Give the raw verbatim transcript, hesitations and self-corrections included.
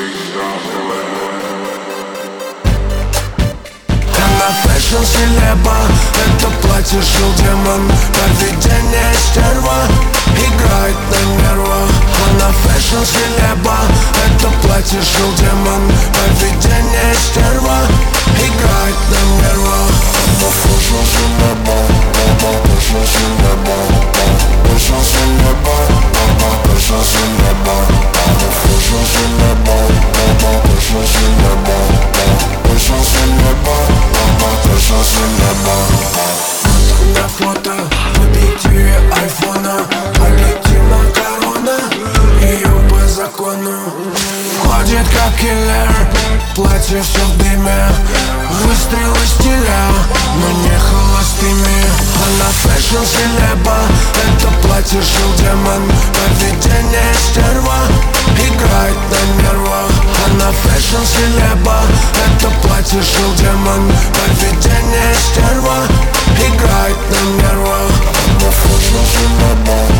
Она фэшн селеба, это платье шил демон. Поведение стерва, играет на нервах. Она фэшн селеба, это платье шил демон. Поведение стерва, играет на нервах. Она фэшн селеба, фэшн селеба, фэшн селеба, фэшн селеба, фэшн селеба, фэшн селеба, фэшн селеба, фэшн селеба. На фото в объективе айфона, объективная корона, ее по закону. Ходит как киллер, платье все в дыме, выстрелы стиля, но не холостыми. Она фэшн селеба, это платье шил демон. Поведение стерва, играет на нервах. Она фэшн селеба, это платье шил демон. Поведение стерва, играет на нервах. Она фэшн селеба.